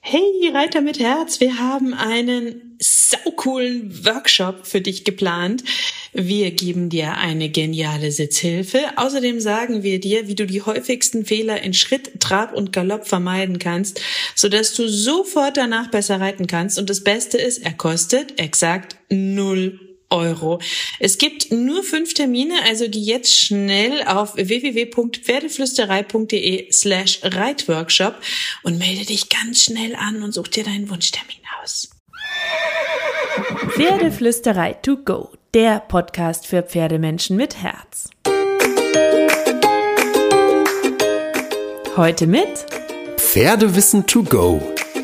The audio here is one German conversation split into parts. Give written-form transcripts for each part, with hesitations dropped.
Hey Reiter mit Herz, wir haben einen saucoolen Workshop für dich geplant. Wir geben dir eine geniale Sitzhilfe. Außerdem sagen wir dir, wie du die häufigsten Fehler in Schritt, Trab und Galopp vermeiden kannst, sodass du sofort danach besser reiten kannst. Und das Beste ist, er kostet exakt 0 Euro. Es gibt nur 5 Termine, also geh jetzt schnell auf www.pferdeflüsterei.de/Reitworkshop und melde dich ganz schnell an und such dir deinen Wunschtermin aus. Pferdeflüsterei to go, der Podcast für Pferdemenschen mit Herz. Heute mit Pferdewissen to go.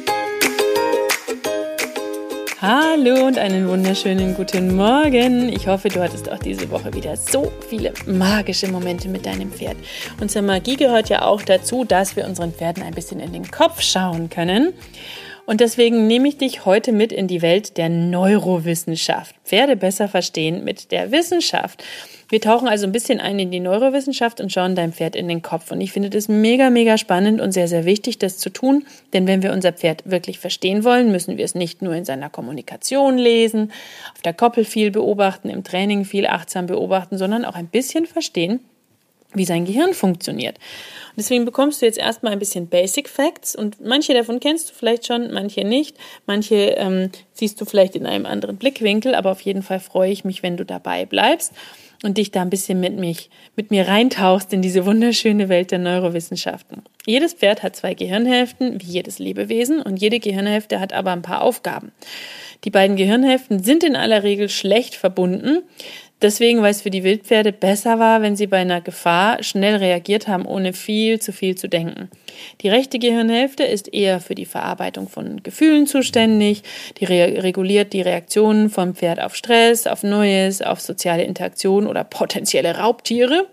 Hallo und einen wunderschönen guten Morgen. Ich hoffe, du hattest auch diese Woche wieder so viele magische Momente mit deinem Pferd. Und zur Magie gehört ja auch dazu, dass wir unseren Pferden ein bisschen in den Kopf schauen können. Und deswegen nehme ich dich heute mit in die Welt der Neurowissenschaft. Pferde besser verstehen mit der Wissenschaft. Wir tauchen also ein bisschen ein in die Neurowissenschaft und schauen deinem Pferd in den Kopf. Und ich finde das mega, mega spannend und sehr, sehr wichtig, das zu tun. Denn wenn wir unser Pferd wirklich verstehen wollen, müssen wir es nicht nur in seiner Kommunikation lesen, auf der Koppel viel beobachten, im Training viel achtsam beobachten, sondern auch ein bisschen verstehen, wie sein Gehirn funktioniert. Und deswegen bekommst du jetzt erstmal ein bisschen Basic Facts und manche davon kennst du vielleicht schon, manche nicht. Manche siehst du vielleicht in einem anderen Blickwinkel, aber auf jeden Fall freue ich mich, wenn du dabei bleibst und dich da ein bisschen mit mir reintauchst in diese wunderschöne Welt der Neurowissenschaften. Jedes Pferd hat 2 Gehirnhälften, wie jedes Lebewesen, und jede Gehirnhälfte hat aber ein paar Aufgaben. Die beiden Gehirnhälften sind in aller Regel schlecht verbunden. Deswegen, weil es für die Wildpferde besser war, wenn sie bei einer Gefahr schnell reagiert haben, ohne viel zu denken. Die rechte Gehirnhälfte ist eher für die Verarbeitung von Gefühlen zuständig. Die reguliert die Reaktionen vom Pferd auf Stress, auf Neues, auf soziale Interaktion oder potenzielle Raubtiere.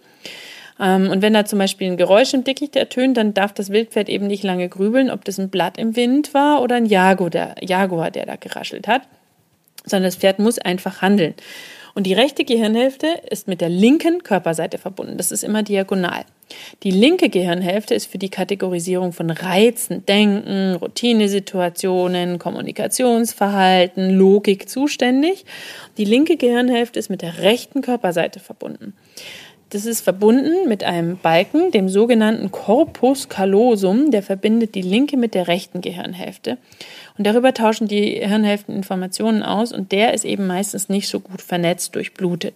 Und wenn da zum Beispiel ein Geräusch im Dickicht ertönt, dann darf das Wildpferd eben nicht lange grübeln, ob das ein Blatt im Wind war oder ein Jaguar, der da geraschelt hat, sondern das Pferd muss einfach handeln. Und die rechte Gehirnhälfte ist mit der linken Körperseite verbunden. Das ist immer diagonal. Die linke Gehirnhälfte ist für die Kategorisierung von Reizen, Denken, Routinesituationen, Kommunikationsverhalten, Logik zuständig. Die linke Gehirnhälfte ist mit der rechten Körperseite verbunden. Das ist verbunden mit einem Balken, dem sogenannten Corpus callosum, der verbindet die linke mit der rechten Gehirnhälfte. Und darüber tauschen die Hirnhälften Informationen aus und der ist eben meistens nicht so gut vernetzt, durchblutet.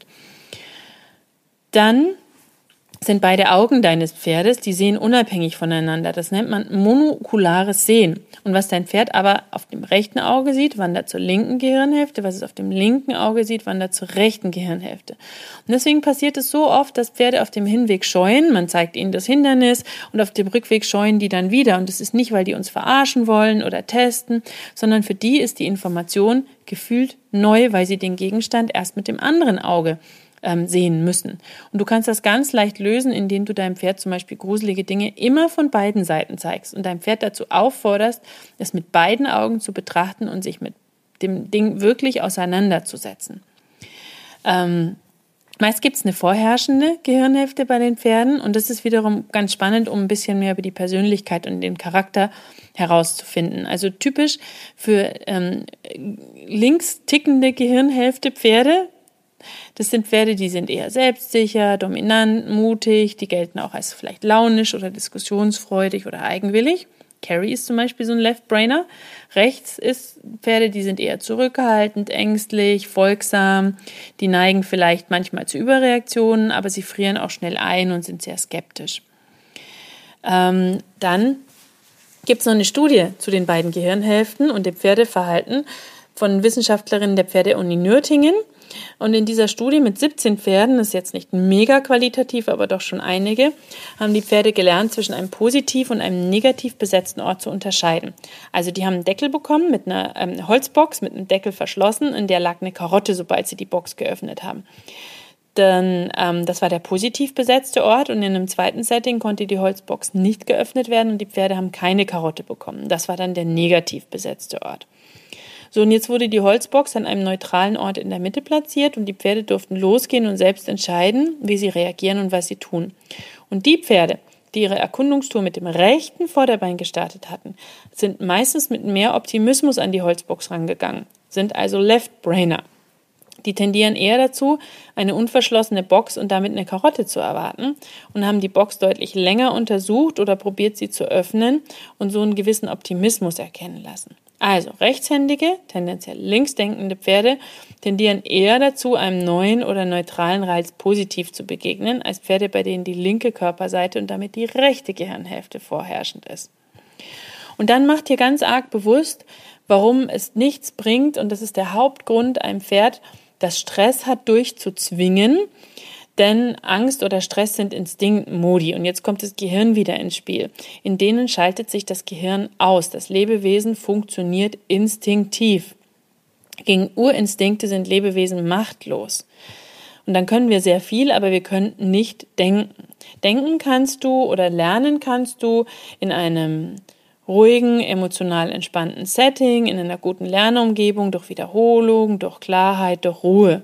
Dann sind beide Augen deines Pferdes, die sehen unabhängig voneinander. Das nennt man monokulares Sehen. Und was dein Pferd aber auf dem rechten Auge sieht, wandert zur linken Gehirnhälfte. Was es auf dem linken Auge sieht, wandert zur rechten Gehirnhälfte. Und deswegen passiert es so oft, dass Pferde auf dem Hinweg scheuen. Man zeigt ihnen das Hindernis und auf dem Rückweg scheuen die dann wieder. Und das ist nicht, weil die uns verarschen wollen oder testen, sondern für die ist die Information gefühlt neu, weil sie den Gegenstand erst mit dem anderen Auge sehen müssen. Und du kannst das ganz leicht lösen, indem du deinem Pferd zum Beispiel gruselige Dinge immer von beiden Seiten zeigst und deinem Pferd dazu aufforderst, es mit beiden Augen zu betrachten und sich mit dem Ding wirklich auseinanderzusetzen. Meist gibt es eine vorherrschende Gehirnhälfte bei den Pferden und das ist wiederum ganz spannend, um ein bisschen mehr über die Persönlichkeit und den Charakter herauszufinden. Also typisch für links tickende Gehirnhälfte Pferde. Das sind Pferde, die sind eher selbstsicher, dominant, mutig, die gelten auch als vielleicht launisch oder diskussionsfreudig oder eigenwillig. Carrie ist zum Beispiel so ein Left-Brainer. Rechts ist Pferde, die sind eher zurückhaltend, ängstlich, folgsam. Die neigen vielleicht manchmal zu Überreaktionen, aber sie frieren auch schnell ein und sind sehr skeptisch. Dann gibt es noch eine Studie zu den beiden Gehirnhälften und dem Pferdeverhalten von Wissenschaftlerinnen der Pferdeuni Nürtingen. Und in dieser Studie mit 17 Pferden, das ist jetzt nicht mega qualitativ, aber doch schon einige, haben die Pferde gelernt, zwischen einem positiv und einem negativ besetzten Ort zu unterscheiden. Also die haben einen Deckel bekommen mit einer Holzbox, mit einem Deckel verschlossen, in der lag eine Karotte, sobald sie die Box geöffnet haben. Dann, das war der positiv besetzte Ort und in einem zweiten Setting konnte die Holzbox nicht geöffnet werden und die Pferde haben keine Karotte bekommen. Das war dann der negativ besetzte Ort. So, und jetzt wurde die Holzbox an einem neutralen Ort in der Mitte platziert und die Pferde durften losgehen und selbst entscheiden, wie sie reagieren und was sie tun. Und die Pferde, die ihre Erkundungstour mit dem rechten Vorderbein gestartet hatten, sind meistens mit mehr Optimismus an die Holzbox rangegangen, sind also Left-Brainer. Die tendieren eher dazu, eine unverschlossene Box und damit eine Karotte zu erwarten und haben die Box deutlich länger untersucht oder probiert, sie zu öffnen und so einen gewissen Optimismus erkennen lassen. Also rechtshändige, tendenziell linksdenkende Pferde tendieren eher dazu, einem neuen oder neutralen Reiz positiv zu begegnen, als Pferde, bei denen die linke Körperseite und damit die rechte Gehirnhälfte vorherrschend ist. Und dann macht dir ganz arg bewusst, warum es nichts bringt, und das ist der Hauptgrund, einem Pferd, das Stress hat, durchzuzwingen, denn Angst oder Stress sind Instinktmodi. Und jetzt kommt das Gehirn wieder ins Spiel. In denen schaltet sich das Gehirn aus. Das Lebewesen funktioniert instinktiv. Gegen Urinstinkte sind Lebewesen machtlos. Und dann können wir sehr viel, aber wir können nicht denken. Denken kannst du oder lernen kannst du in einem ruhigen, emotional entspannten Setting, in einer guten Lernumgebung, durch Wiederholung, durch Klarheit, durch Ruhe.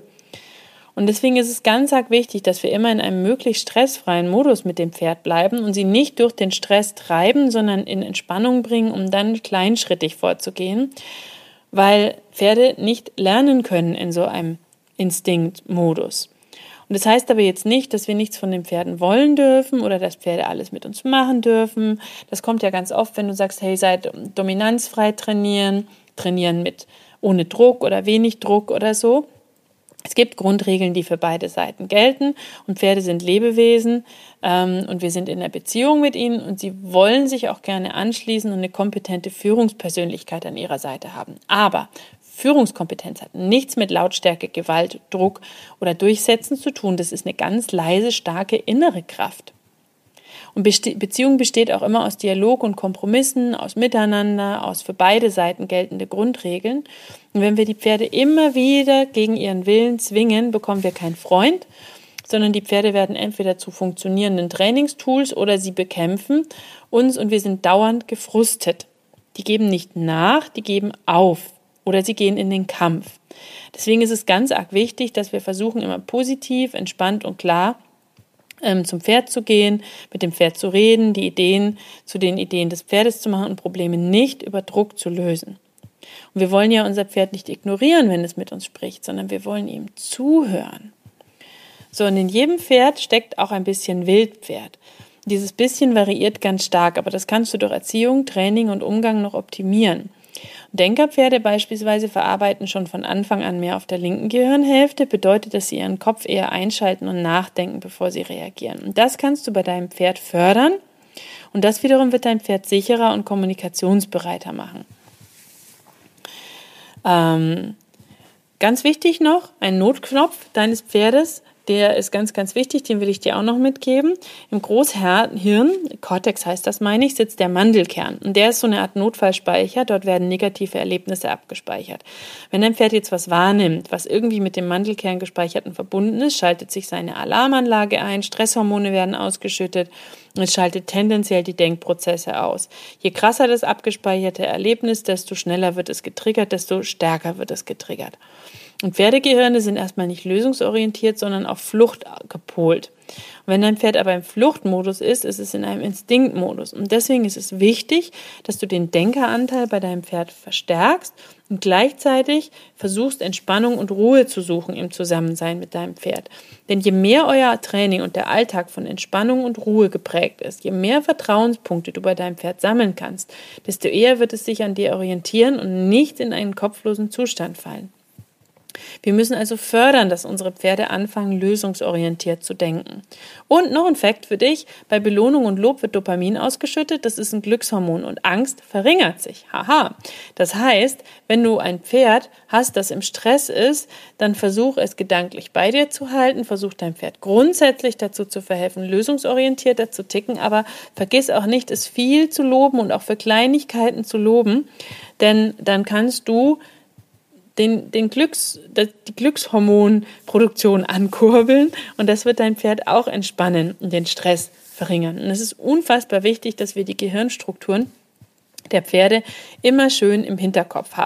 Und deswegen ist es ganz arg wichtig, dass wir immer in einem möglichst stressfreien Modus mit dem Pferd bleiben und sie nicht durch den Stress treiben, sondern in Entspannung bringen, um dann kleinschrittig vorzugehen, weil Pferde nicht lernen können in so einem Instinktmodus. Und das heißt aber jetzt nicht, dass wir nichts von den Pferden wollen dürfen oder dass Pferde alles mit uns machen dürfen. Das kommt ja ganz oft, wenn du sagst, hey, seid dominanzfrei trainieren mit ohne Druck oder wenig Druck oder so. Es gibt Grundregeln, die für beide Seiten gelten und Pferde sind Lebewesen und wir sind in einer Beziehung mit ihnen und sie wollen sich auch gerne anschließen und eine kompetente Führungspersönlichkeit an ihrer Seite haben. Aber Führungskompetenz hat nichts mit Lautstärke, Gewalt, Druck oder Durchsetzen zu tun. Das ist eine ganz leise, starke innere Kraft. Und Beziehung besteht auch immer aus Dialog und Kompromissen, aus Miteinander, aus für beide Seiten geltende Grundregeln. Und wenn wir die Pferde immer wieder gegen ihren Willen zwingen, bekommen wir keinen Freund, sondern die Pferde werden entweder zu funktionierenden Trainingstools oder sie bekämpfen uns und wir sind dauernd gefrustet. Die geben nicht nach, die geben auf. Oder sie gehen in den Kampf. Deswegen ist es ganz arg wichtig, dass wir versuchen, immer positiv, entspannt und klar zum Pferd zu gehen, mit dem Pferd zu reden, die Ideen zu den Ideen des Pferdes zu machen und Probleme nicht über Druck zu lösen. Und wir wollen ja unser Pferd nicht ignorieren, wenn es mit uns spricht, sondern wir wollen ihm zuhören. So, und in jedem Pferd steckt auch ein bisschen Wildpferd. Dieses bisschen variiert ganz stark, aber das kannst du durch Erziehung, Training und Umgang noch optimieren. Denkerpferde beispielsweise verarbeiten schon von Anfang an mehr auf der linken Gehirnhälfte, bedeutet, dass sie ihren Kopf eher einschalten und nachdenken, bevor sie reagieren. Und das kannst du bei deinem Pferd fördern und das wiederum wird dein Pferd sicherer und kommunikationsbereiter machen. Ganz wichtig noch, ein Notknopf deines Pferdes, der ist ganz, ganz wichtig, den will ich dir auch noch mitgeben. Im Großhirn, Cortex heißt das, meine ich, sitzt der Mandelkern. Und der ist so eine Art Notfallspeicher, dort werden negative Erlebnisse abgespeichert. Wenn dein Pferd jetzt was wahrnimmt, was irgendwie mit dem Mandelkern gespeicherten verbunden ist, schaltet sich seine Alarmanlage ein, Stresshormone werden ausgeschüttet und es schaltet tendenziell die Denkprozesse aus. Je krasser das abgespeicherte Erlebnis, desto schneller wird es getriggert, desto stärker wird es getriggert. Und Pferdegehirne sind erstmal nicht lösungsorientiert, sondern auf Flucht gepolt. Und wenn dein Pferd aber im Fluchtmodus ist, ist es in einem Instinktmodus. Und deswegen ist es wichtig, dass du den Denkeranteil bei deinem Pferd verstärkst und gleichzeitig versuchst, Entspannung und Ruhe zu suchen im Zusammensein mit deinem Pferd. Denn je mehr euer Training und der Alltag von Entspannung und Ruhe geprägt ist, je mehr Vertrauenspunkte du bei deinem Pferd sammeln kannst, desto eher wird es sich an dir orientieren und nicht in einen kopflosen Zustand fallen. Wir müssen also fördern, dass unsere Pferde anfangen, lösungsorientiert zu denken. Und noch ein Fakt für dich, bei Belohnung und Lob wird Dopamin ausgeschüttet, das ist ein Glückshormon und Angst verringert sich. Haha. Das heißt, wenn du ein Pferd hast, das im Stress ist, dann versuch es gedanklich bei dir zu halten, versuch dein Pferd grundsätzlich dazu zu verhelfen, lösungsorientierter zu ticken, aber vergiss auch nicht, es viel zu loben und auch für Kleinigkeiten zu loben, denn dann kannst du die Glückshormonproduktion ankurbeln und das wird dein Pferd auch entspannen und den Stress verringern. Und es ist unfassbar wichtig, dass wir die Gehirnstrukturen der Pferde immer schön im Hinterkopf haben.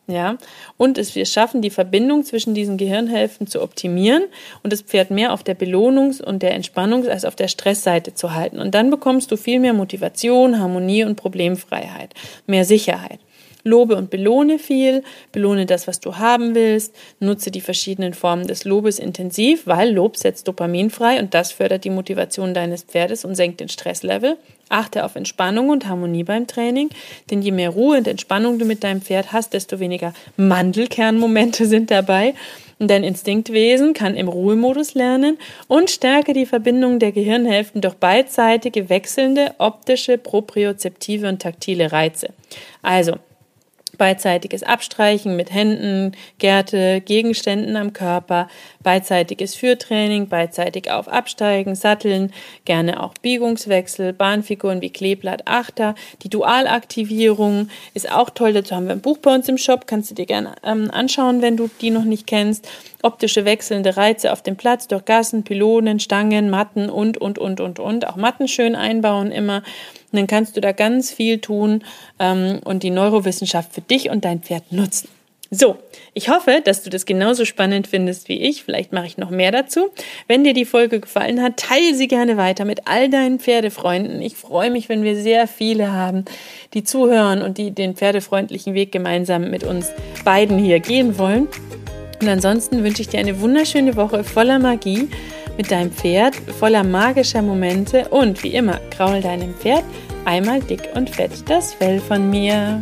Ja, und wir schaffen die Verbindung zwischen diesen Gehirnhälften zu optimieren und das Pferd mehr auf der Belohnungs- und der Entspannungs- als auf der Stressseite zu halten. Und dann bekommst du viel mehr Motivation, Harmonie und Problemfreiheit, mehr Sicherheit. Lobe und belohne viel, belohne das, was du haben willst, nutze die verschiedenen Formen des Lobes intensiv, weil Lob setzt Dopamin frei und das fördert die Motivation deines Pferdes und senkt den Stresslevel. Achte auf Entspannung und Harmonie beim Training, denn je mehr Ruhe und Entspannung du mit deinem Pferd hast, desto weniger Mandelkernmomente sind dabei. Und dein Instinktwesen kann im Ruhemodus lernen und stärke die Verbindung der Gehirnhälften durch beidseitige, wechselnde, optische, propriozeptive und taktile Reize. Also, beidseitiges Abstreichen mit Händen, Gerte, Gegenständen am Körper, beidseitiges Führtraining, beidseitig auf Absteigen, Satteln, gerne auch Biegungswechsel, Bahnfiguren wie Kleeblatt, Achter. Die Dualaktivierung ist auch toll, dazu haben wir ein Buch bei uns im Shop, kannst du dir gerne anschauen, wenn du die noch nicht kennst. Optische wechselnde Reize auf dem Platz durch Gassen, Pylonen, Stangen, Matten und. Auch Matten schön einbauen immer. Und dann kannst du da ganz viel tun und die Neurowissenschaft für dich und dein Pferd nutzen. So, ich hoffe, dass du das genauso spannend findest wie ich. Vielleicht mache ich noch mehr dazu. Wenn dir die Folge gefallen hat, teile sie gerne weiter mit all deinen Pferdefreunden. Ich freue mich, wenn wir sehr viele haben, die zuhören und die den pferdefreundlichen Weg gemeinsam mit uns beiden hier gehen wollen. Und ansonsten wünsche ich dir eine wunderschöne Woche voller Magie mit deinem Pferd, voller magischer Momente und wie immer, kraul deinem Pferd einmal dick und fett das Fell von mir.